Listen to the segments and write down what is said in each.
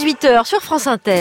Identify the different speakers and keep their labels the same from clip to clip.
Speaker 1: 18h sur France Inter.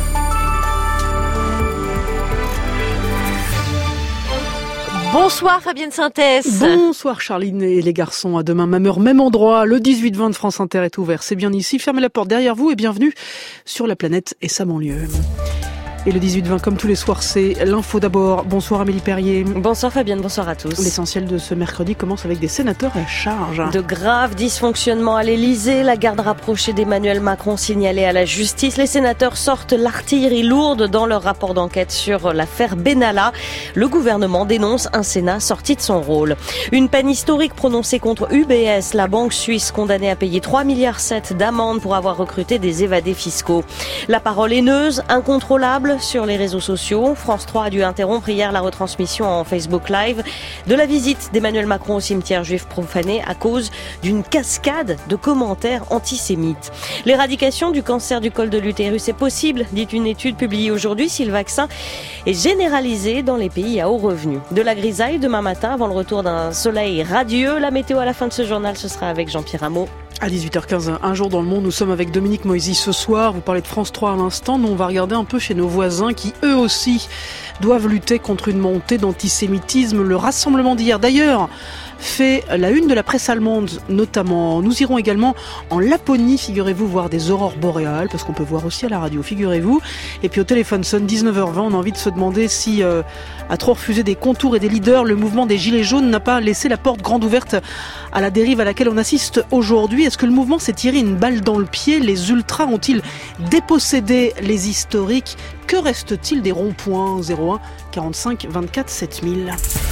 Speaker 1: Bonsoir Fabienne Synthèse.
Speaker 2: Bonsoir Charline et les garçons. À demain, même heure, même endroit. Le 18-20 de France Inter est ouvert. C'est bien ici. Fermez la porte derrière vous et bienvenue sur la planète et sa banlieue. Et le 18-20, comme tous les soirs, c'est l'info d'abord. Bonsoir Amélie Perrier.
Speaker 3: Bonsoir Fabienne, bonsoir à tous.
Speaker 2: L'essentiel de ce mercredi commence avec des sénateurs à charge.
Speaker 3: De graves dysfonctionnements à l'Elysée, la garde rapprochée d'Emmanuel Macron signalée à la justice. Les sénateurs sortent l'artillerie lourde dans leur rapport d'enquête sur l'affaire Benalla. Le gouvernement dénonce un Sénat sorti de son rôle. Une peine historique prononcée contre UBS, la banque suisse condamnée à payer 3,7 milliards d'amende pour avoir recruté des évadés fiscaux. La parole haineuse, incontrôlable sur les réseaux sociaux. France 3 a dû interrompre hier la retransmission en Facebook Live de la visite d'Emmanuel Macron au cimetière juif profané à cause d'une cascade de commentaires antisémites. L'éradication du cancer du col de l'utérus est possible, dit une étude publiée aujourd'hui, si le vaccin est généralisé dans les pays à haut revenu. De la grisaille demain matin avant le retour d'un soleil radieux. La météo à la fin de ce journal, ce sera avec Jean-Pierre Rameau.
Speaker 2: À 18h15, un jour dans le monde, nous sommes avec Dominique Moisy ce soir. Vous parlez de France 3 à l'instant. Nous, on va regarder un peu chez nos voisins qui, eux aussi, doivent lutter contre une montée d'antisémitisme. Le rassemblement d'hier, d'ailleurs, fait la une de la presse allemande, notamment. Nous irons également en Laponie, figurez-vous, voir des aurores boréales, parce qu'on peut voir aussi à la radio, figurez-vous. Et puis au téléphone sonne 19h20, on a envie de se demander si, à trop refuser des contours et des leaders, le mouvement des Gilets jaunes n'a pas laissé la porte grande ouverte à la dérive à laquelle on assiste aujourd'hui. Est-ce que le mouvement s'est tiré une balle dans le pied? Les ultras ont-ils dépossédé les historiques? Que reste-t-il des ronds-points? 01 45 24 7000.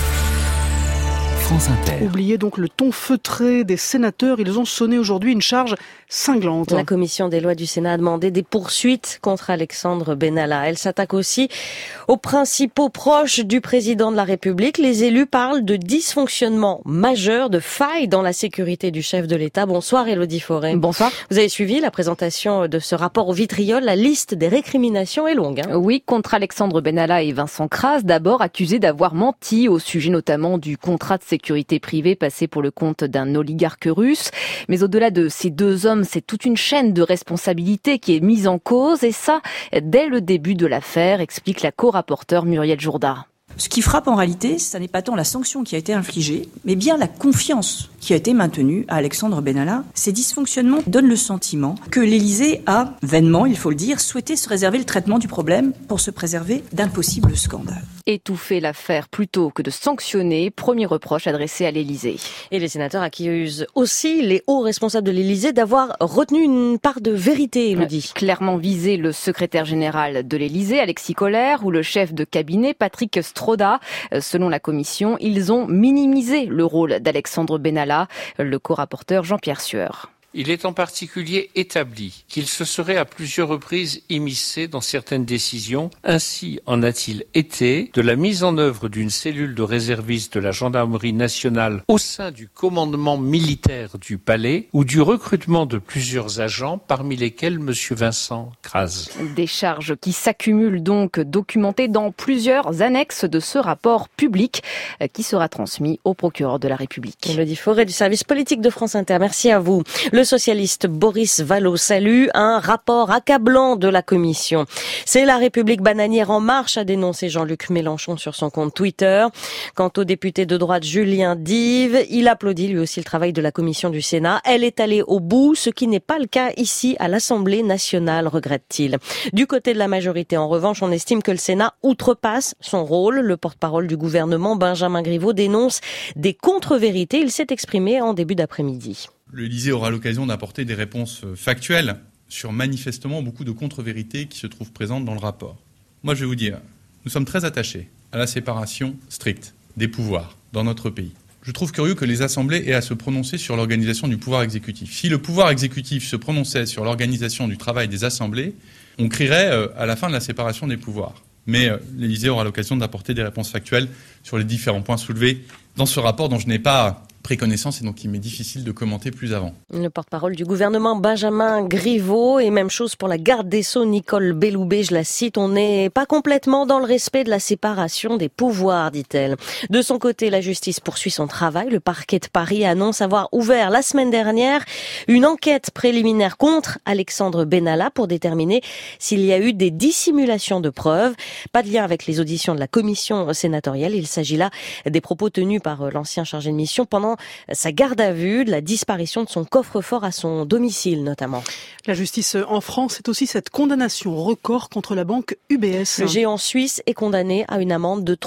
Speaker 4: France Inter.
Speaker 2: Oubliez donc le ton feutré des sénateurs. Ils ont sonné aujourd'hui une charge cinglante.
Speaker 3: La commission des lois du Sénat a demandé des poursuites contre Alexandre Benalla. Elle s'attaque aussi aux principaux proches du président de la République. Les élus parlent de dysfonctionnement majeur, de failles dans la sécurité du chef de l'État. Bonsoir Élodie Forêt.
Speaker 1: Bonsoir.
Speaker 3: Vous avez suivi la présentation de ce rapport au vitriol. La liste des récriminations est longue.
Speaker 1: Oui, contre Alexandre Benalla et Vincent Kras, d'abord accusés d'avoir menti au sujet notamment du contrat de sécurité privée passé pour le compte d'un oligarque russe. Mais au-delà de ces deux hommes, c'est toute une chaîne de responsabilité qui est mise en cause, et ça, dès le début de l'affaire, explique la co-rapporteure Muriel Jourda.
Speaker 5: Ce qui frappe en réalité, ce n'est pas tant la sanction qui a été infligée, mais bien la confiance qui a été maintenue à Alexandre Benalla. Ces dysfonctionnements donnent le sentiment que l'Élysée a, vainement, il faut le dire, souhaité se réserver le traitement du problème pour se préserver d'un possible scandale.
Speaker 1: Étouffer l'affaire plutôt que de sanctionner, premier reproche adressé à l'Élysée.
Speaker 3: Et les sénateurs accusent aussi les hauts responsables de l'Élysée d'avoir retenu une part de vérité, Élodie.
Speaker 1: Clairement visé le secrétaire général de l'Élysée, Alexis Kohler, ou le chef de cabinet, Patrick Stroda. Selon la commission, ils ont minimisé le rôle d'Alexandre Benalla, le co-rapporteur Jean-Pierre Sueur.
Speaker 6: Il est en particulier établi qu'il se serait à plusieurs reprises immiscé dans certaines décisions. Ainsi en a-t-il été de la mise en œuvre d'une cellule de réservistes de la gendarmerie nationale au sein du commandement militaire du palais ou du recrutement de plusieurs agents, parmi lesquels M. Vincent Kras.
Speaker 1: Des charges qui s'accumulent donc, documentées dans plusieurs annexes de ce rapport public qui sera transmis au procureur de la République.
Speaker 3: Élodie Forêt du service politique de France Inter, merci à vous. Le socialiste Boris Vallaud salue un rapport accablant de la commission. C'est La République bananière en marche, a dénoncé Jean-Luc Mélenchon sur son compte Twitter. Quant au député de droite Julien Dive, il applaudit lui aussi le travail de la commission du Sénat. Elle est allée au bout, ce qui n'est pas le cas ici à l'Assemblée nationale, regrette-t-il. Du côté de la majorité, en revanche, on estime que le Sénat outrepasse son rôle. Le porte-parole du gouvernement, Benjamin Griveaux, dénonce des contre-vérités. Il s'est exprimé en début d'après-midi.
Speaker 7: L'Élysée aura l'occasion d'apporter des réponses factuelles sur manifestement beaucoup de contre-vérités qui se trouvent présentes dans le rapport. Moi, je vais vous dire, nous sommes très attachés à la séparation stricte des pouvoirs dans notre pays. Je trouve curieux que les assemblées aient à se prononcer sur l'organisation du pouvoir exécutif. Si le pouvoir exécutif se prononçait sur l'organisation du travail des assemblées, on crierait à la fin de la séparation des pouvoirs. Mais l'Élysée aura l'occasion d'apporter des réponses factuelles sur les différents points soulevés dans ce rapport dont je n'ai pas pris connaissance et donc il m'est difficile de commenter plus avant.
Speaker 3: Le porte-parole du gouvernement Benjamin Griveaux, et même chose pour la garde des Sceaux Nicole Belloubet, je la cite, on n'est pas complètement dans le respect de la séparation des pouvoirs, dit-elle. De son côté, la justice poursuit son travail. Le parquet de Paris annonce avoir ouvert la semaine dernière une enquête préliminaire contre Alexandre Benalla pour déterminer s'il y a eu des dissimulations de preuves. Pas de lien avec les auditions de la commission sénatoriale. Il s'agit là des propos tenus par l'ancien chargé de mission pendant sa garde à vue, de la disparition de son coffre-fort à son domicile notamment.
Speaker 2: La justice en France, c'est aussi cette condamnation record contre la banque UBS.
Speaker 3: Le géant suisse est condamné à une amende de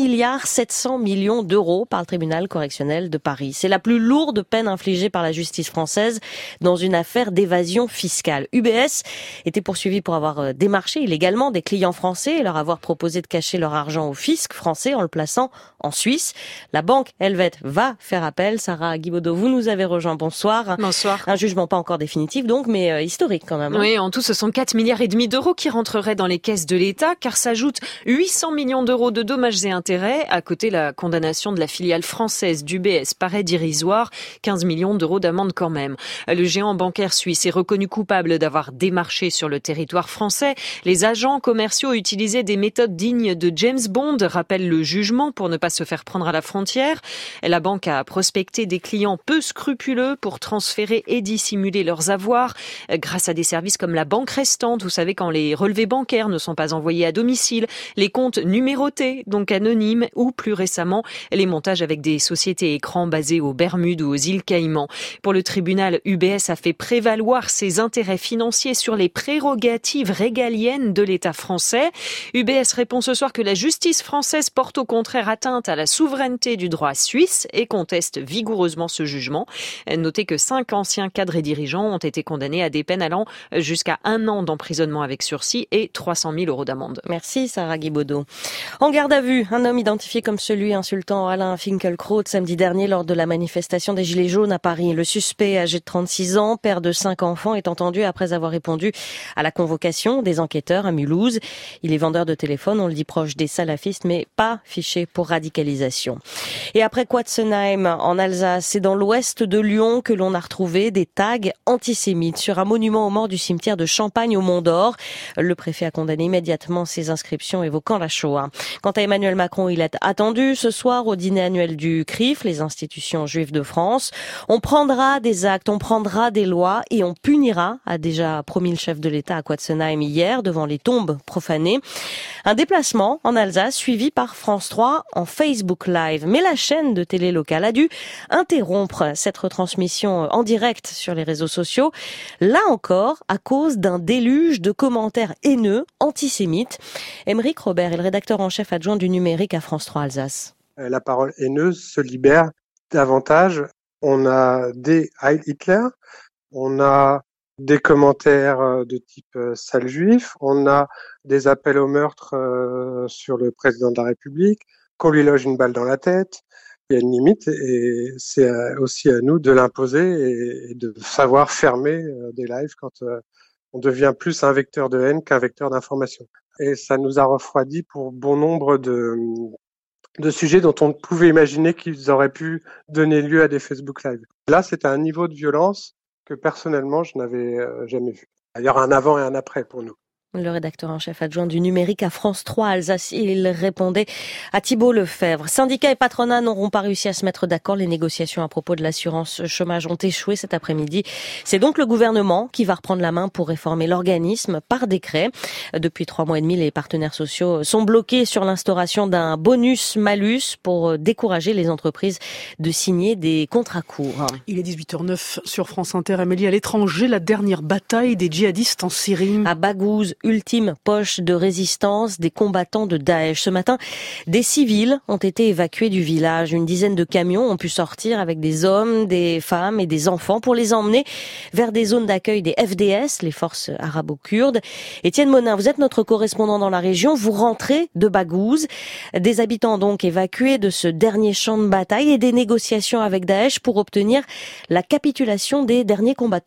Speaker 3: 3,7 milliards d'euros par le tribunal correctionnel de Paris. C'est la plus lourde peine infligée par la justice française dans une affaire d'évasion fiscale. UBS était poursuivi pour avoir démarché illégalement des clients français et leur avoir proposé de cacher leur argent au fisc français en le plaçant en Suisse. La banque helvète va faire appel. Sarah Guibaudot, vous nous avez rejoint. Bonsoir.
Speaker 4: Bonsoir.
Speaker 3: Un jugement pas encore définitif donc, mais historique quand même.
Speaker 4: Oui, en tout, ce sont 4,5 milliards d'euros qui rentreraient dans les caisses de l'État, car s'ajoutent 800 millions d'euros de dommages et intérêts. À côté, la condamnation de la filiale française d'UBS paraît dérisoire, 15 millions d'euros d'amende quand même. Le géant bancaire suisse est reconnu coupable d'avoir démarché sur le territoire français. Les agents commerciaux utilisaient des méthodes dignes de James Bond, rappelle le jugement, pour ne pas se faire prendre à la frontière. La banque a prospecté des clients peu scrupuleux pour transférer et dissimuler leurs avoirs grâce à des services comme la banque restante. Vous savez, quand les relevés bancaires ne sont pas envoyés à domicile, les comptes numérotés, donc anonymes, ou plus récemment, les montages avec des sociétés écrans basées aux Bermudes ou aux îles Caïmans. Pour le tribunal, UBS a fait prévaloir ses intérêts financiers sur les prérogatives régaliennes de l'État français. UBS répond ce soir que la justice française porte au contraire atteinte à la souveraineté du droit suisse et conteste vigoureusement ce jugement. Notez que 5 anciens cadres et dirigeants ont été condamnés à des peines allant jusqu'à 1 an d'emprisonnement avec sursis et 300 000 euros d'amende.
Speaker 3: Merci Sarah Guibaudot. En garde à vue, un homme identifié comme celui insultant Alain Finkielkraut samedi dernier lors de la manifestation des Gilets jaunes à Paris. Le suspect, âgé de 36 ans, père de 5 enfants, est entendu après avoir répondu à la convocation des enquêteurs à Mulhouse. Il est vendeur de téléphone, on le dit proche des salafistes, mais pas fiché pour radicalisation. Et après Quatzenheim, en Alsace, c'est dans l'ouest de Lyon que l'on a retrouvé des tags antisémites sur un monument aux morts du cimetière de Champagne au Mont d'Or. Le préfet a condamné immédiatement ces inscriptions évoquant la Shoah. Quant à Emmanuel Macron, il est attendu ce soir au dîner annuel du CRIF, les institutions juives de France. On prendra des actes, on prendra des lois et on punira, a déjà promis le chef de l'État à Quatzenheim hier devant les tombes profanées. Un déplacement en Alsace suivi par France 3 en Facebook Live. Mais la chaîne de télé locale a dû interrompre cette retransmission en direct sur les réseaux sociaux. Là encore, à cause d'un déluge de commentaires haineux, antisémites. Aymeric Robert est le rédacteur en chef adjoint du numérique à France 3 Alsace.
Speaker 8: La parole haineuse se libère davantage. On a des Heil Hitler, on a des commentaires de type sale juif, on a des appels au meurtre sur le président de la République, qu'on lui loge une balle dans la tête. Il y a une limite et c'est aussi à nous de l'imposer et de savoir fermer des lives quand on devient plus un vecteur de haine qu'un vecteur d'information. Et ça nous a refroidi pour bon nombre de sujets dont on pouvait imaginer qu'ils auraient pu donner lieu à des Facebook Live. Là, c'est un niveau de violence que personnellement, je n'avais jamais vu. Il y aura un avant et un après pour nous.
Speaker 3: Le rédacteur en chef adjoint du numérique à France 3 Alsace, il répondait à Thibault Lefebvre. Syndicats et patronat n'auront pas réussi à se mettre d'accord. Les négociations à propos de l'assurance chômage ont échoué cet après-midi. C'est donc le gouvernement qui va reprendre la main pour réformer l'organisme par décret. Depuis 3 mois et demi, les partenaires sociaux sont bloqués sur l'instauration d'un bonus-malus pour décourager les entreprises de signer des contrats courts.
Speaker 2: Il est 18h09 sur France Inter. Amélie, à l'étranger, la dernière bataille des djihadistes en Syrie.
Speaker 3: À Baghouz, ultime poche de résistance des combattants de Daesh. Ce matin, des civils ont été évacués du village. Une dizaine de camions ont pu sortir avec des hommes, des femmes et des enfants pour les emmener vers des zones d'accueil des FDS, les forces arabo-kurdes. Étienne Monin, vous êtes notre correspondant dans la région. Vous rentrez de Baghouz. Des habitants donc évacués de ce dernier champ de bataille et des négociations avec Daesh pour obtenir la capitulation des derniers combattants.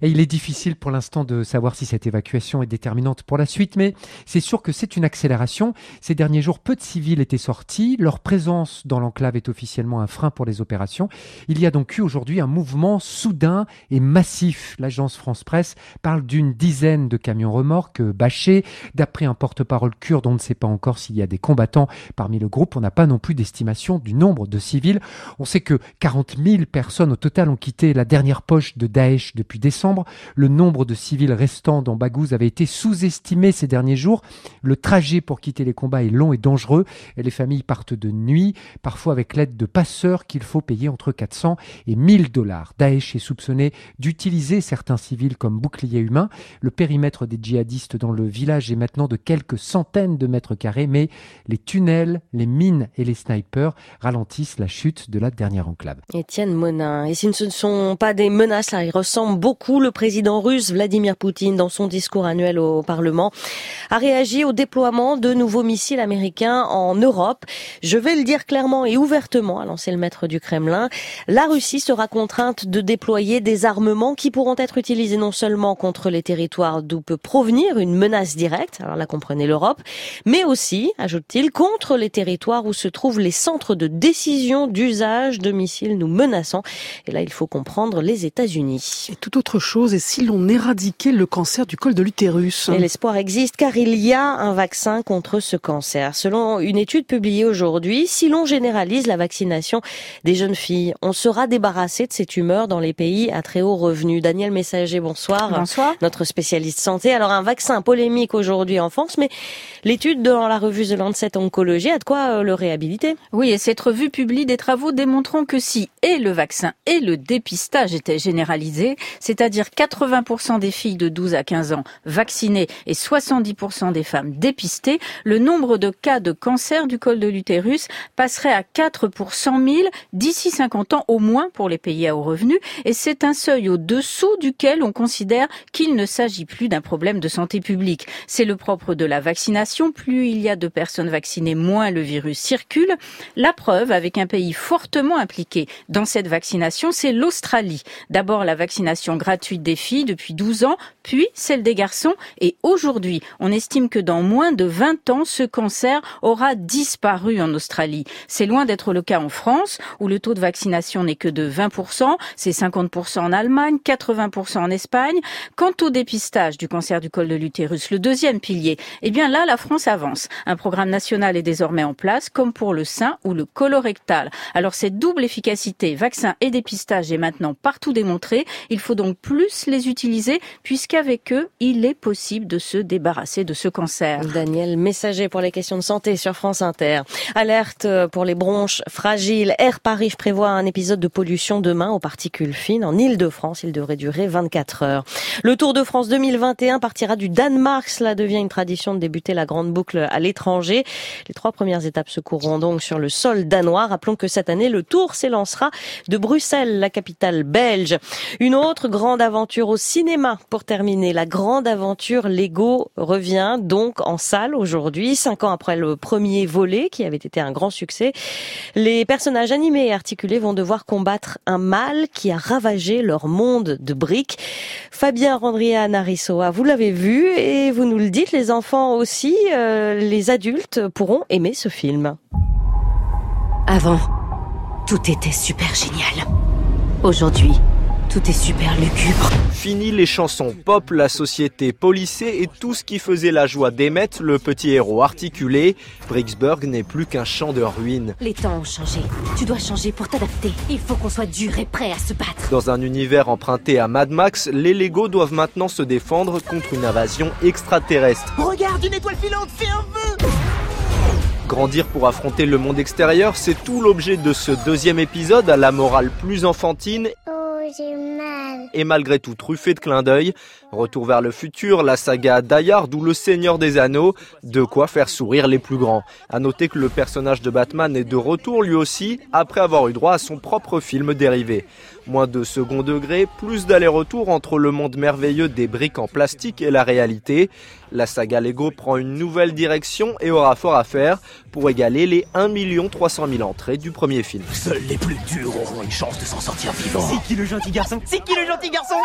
Speaker 9: Et il est difficile pour l'instant de savoir si cette évacuation est déterminante pour la suite, mais c'est sûr que c'est une accélération. Ces derniers jours, peu de civils étaient sortis. Leur présence dans l'enclave est officiellement un frein pour les opérations. Il y a donc eu aujourd'hui un mouvement soudain et massif. L'agence France-Presse parle d'une dizaine de camions-remorques bâchés. D'après un porte-parole kurde, on ne sait pas encore s'il y a des combattants parmi le groupe. On n'a pas non plus d'estimation du nombre de civils. On sait que 40 000 personnes au total ont quitté la dernière poche de Daesh depuis décembre. Le nombre de civils restants dans Baghouz avait été sous-estimé ces derniers jours. Le trajet pour quitter les combats est long et dangereux. Et les familles partent de nuit, parfois avec l'aide de passeurs qu'il faut payer entre 400 et 1000 $. Daesh est soupçonné d'utiliser certains civils comme boucliers humains. Le périmètre des djihadistes dans le village est maintenant de quelques centaines de mètres carrés, mais les tunnels, les mines et les snipers ralentissent la chute de la dernière enclave.
Speaker 3: Étienne Monin. Et si ce ne sont pas des menaces, ça y ressemble beaucoup. Le président russe Vladimir Poutine, dans son discours annuel au Parlement, a réagi au déploiement de nouveaux missiles américains en Europe. Je vais le dire clairement et ouvertement, a lancé le maître du Kremlin. La Russie sera contrainte de déployer des armements qui pourront être utilisés non seulement contre les territoires d'où peut provenir une menace directe, alors là comprenez l'Europe, mais aussi, ajoute-t-il, contre les territoires où se trouvent les centres de décision d'usage de missiles nous menaçant. Et là, il faut comprendre les États-Unis.
Speaker 2: Et toute autre chose, et si l'on éradiquait le cancer du col de l'utérus?
Speaker 3: Et l'espoir existe car il y a un vaccin contre ce cancer. Selon une étude publiée aujourd'hui, si l'on généralise la vaccination des jeunes filles, on sera débarrassé de ces tumeurs dans les pays à très haut revenu. Daniel Messager, bonsoir.
Speaker 1: Bonsoir.
Speaker 3: Notre spécialiste santé. Alors un vaccin polémique aujourd'hui en France, mais l'étude dans la revue The Lancet Oncology a de quoi le réhabiliter.
Speaker 10: Oui, et cette revue publie des travaux démontrant que si et le vaccin et le dépistage étaient généralisés, c'est-à-dire 80% des filles de 12 à 15 ans vaccinées et 70% des femmes dépistées, le nombre de cas de cancer du col de l'utérus passerait à 4 pour 100 000 d'ici 50 ans au moins pour les pays à haut revenu. Et c'est un seuil au-dessous duquel on considère qu'il ne s'agit plus d'un problème de santé publique. C'est le propre de la vaccination. Plus il y a de personnes vaccinées, moins le virus circule. La preuve, avec un pays fortement impliqué dans cette vaccination, c'est l'Australie. D'abord la vaccination gratuite des filles depuis 12 ans, puis celle des garçons. Et aujourd'hui, on estime que dans moins de 20 ans, ce cancer aura disparu en Australie. C'est loin d'être le cas en France, où le taux de vaccination n'est que de 20%. C'est 50% en Allemagne, 80% en Espagne. Quant au dépistage du cancer du col de l'utérus, le deuxième pilier, eh bien là, la France avance. Un programme national est désormais en place, comme pour le sein ou le colorectal. Alors cette double efficacité, vaccin et dépistage, est maintenant partout démontrée. Il faut donc plus les utiliser, puisqu'avec eux, il est possible de se débarrasser de ce cancer.
Speaker 3: Daniel Messager pour les questions de santé sur France Inter. Alerte pour les bronches fragiles. Air Paris prévoit un épisode de pollution demain aux particules fines en Île-de-France. Il devrait durer 24 heures. Le Tour de France 2021 partira du Danemark. Cela devient une tradition de débuter la grande boucle à l'étranger. Les 3 premières étapes se courront donc sur le sol danois. Rappelons que cette année, le Tour s'élancera de Bruxelles, la capitale belge. Une autre grande aventure au cinéma pour terminer. La grande aventure Lego revient donc en salle aujourd'hui, 5 ans après le premier volet qui avait été un grand succès. Les personnages animés et articulés vont devoir combattre un mal qui a ravagé leur monde de briques. Fabien Randria Narissoa, vous l'avez vu et vous nous le dites, les enfants aussi, les adultes pourront aimer ce film.
Speaker 11: Avant, tout était super génial. Aujourd'hui, tout est super lugubre.
Speaker 12: Fini les chansons pop, la société policée et tout ce qui faisait la joie d'Emmett, le petit héros articulé. Bricksburg n'est plus qu'un champ de ruines.
Speaker 11: Les temps ont changé. Tu dois changer pour t'adapter. Il faut qu'on soit dur et prêt à se battre.
Speaker 12: Dans un univers emprunté à Mad Max, les Lego doivent maintenant se défendre contre une invasion extraterrestre.
Speaker 13: Regarde, une étoile filante, fais un vœu!
Speaker 12: Grandir pour affronter le monde extérieur, c'est tout l'objet de ce deuxième épisode à la morale plus enfantine.
Speaker 14: J'ai mal.
Speaker 12: Et malgré tout truffé de clins d'œil. Retour vers le futur, la saga Die Hard ou le Seigneur des Anneaux, de quoi faire sourire les plus grands. À noter que le personnage de Batman est de retour lui aussi, après avoir eu droit à son propre film dérivé. Moins de second degré, plus d'aller-retour entre le monde merveilleux des briques en plastique et la réalité. La saga Lego prend une nouvelle direction et aura fort à faire pour égaler les 1 300 000 entrées du premier film.
Speaker 13: Seuls les plus durs auront une chance de s'en sortir vivants. C'est qui le gentil garçon? C'est qui le gentil garçon?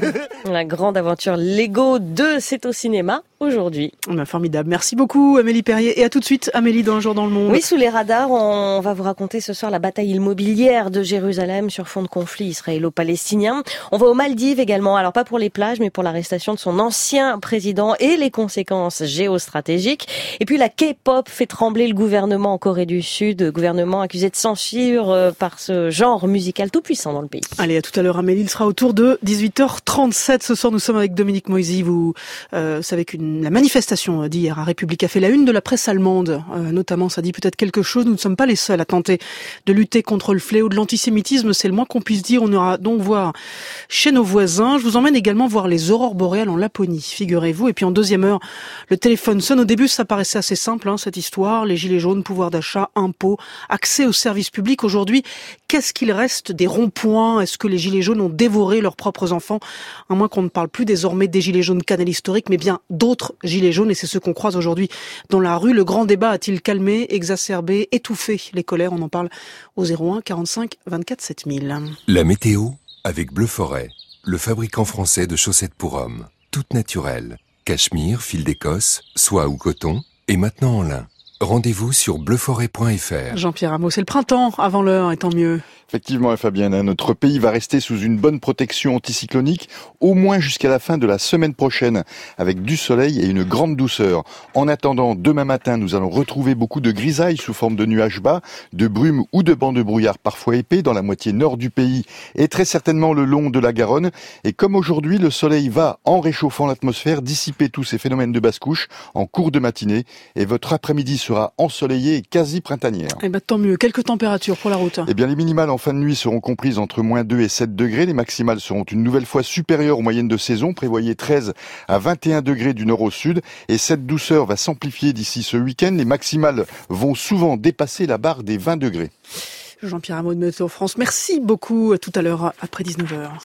Speaker 3: La grande aventure Lego 2, c'est au cinéma aujourd'hui.
Speaker 2: Formidable. Merci beaucoup Amélie Perrier. Et à tout de suite Amélie dans Un jour dans le monde.
Speaker 3: Oui, sous les radars, on va vous raconter ce soir la bataille immobilière de Jérusalem sur fond de conflit israélo-palestinien. On va aux Maldives également, alors pas pour les plages mais pour l'arrestation de son ancien président et les conséquences géostratégiques. Et puis la K-pop fait trembler le gouvernement en Corée du Sud, gouvernement accusé de censure par ce genre musical tout puissant dans le pays.
Speaker 2: Allez, à tout à l'heure Amélie, il sera autour de 18h37. Ce soir nous sommes avec Dominique Moisy. Vous savez que la manifestation d'hier à République a fait la une de la presse allemande. Notamment, ça dit peut-être quelque chose. Nous ne sommes pas les seuls à tenter de lutter contre le fléau de l'antisémitisme. C'est le moins qu'on puisse dire. On ira donc voir chez nos voisins. Je vous emmène également voir les aurores boréales en Laponie, figurez-vous. Et puis en deuxième heure, le téléphone sonne. Au début, ça paraissait assez simple, cette histoire. Les gilets jaunes, pouvoir d'achat, impôts, accès aux services publics. Aujourd'hui, qu'est-ce qu'il reste des ronds-points? Est-ce que les gilets jaunes ont dévoré leurs propres enfants? À moins qu'on ne parle plus désormais des gilets jaunes canal historique, mais bien d'autres gilets jaunes. Et c'est ce qu'on croise aujourd'hui dans la rue. Le grand débat a-t-il calmé, exacerbé, étouffé les colères? On en parle au 01 45 24 7000.
Speaker 15: La météo avec Bleu Forêt, le fabricant français de chaussettes pour hommes. Toutes naturelles. Cachemire, fil d'Écosse, soie ou coton, et maintenant en lin. Rendez-vous sur bleuforêt.fr.
Speaker 2: Jean-Pierre Rameau, c'est le printemps avant l'heure, et tant mieux.
Speaker 16: Effectivement, Fabienne, notre pays va rester sous une bonne protection anticyclonique, au moins jusqu'à la fin de la semaine prochaine, avec du soleil et une grande douceur. En attendant, demain matin, nous allons retrouver beaucoup de grisailles sous forme de nuages bas, de brumes ou de bancs de brouillard parfois épais dans la moitié nord du pays et très certainement le long de la Garonne. Et comme aujourd'hui, le soleil va, en réchauffant l'atmosphère, dissiper tous ces phénomènes de basse-couche en cours de matinée et votre après-midi sera ensoleillée et quasi printanière.
Speaker 2: Eh ben, tant mieux. Quelques températures pour la route.
Speaker 16: Eh bien, les minimales en fin de nuit seront comprises entre moins 2 et 7 degrés. Les maximales seront une nouvelle fois supérieures aux moyennes de saison. Prévoyez 13 à 21 degrés du nord au sud. Et cette douceur va s'amplifier d'ici ce week-end. Les maximales vont souvent dépasser la barre des 20 degrés.
Speaker 2: Jean-Pierre Rameau de Météo France, merci beaucoup. À tout à l'heure après 19h.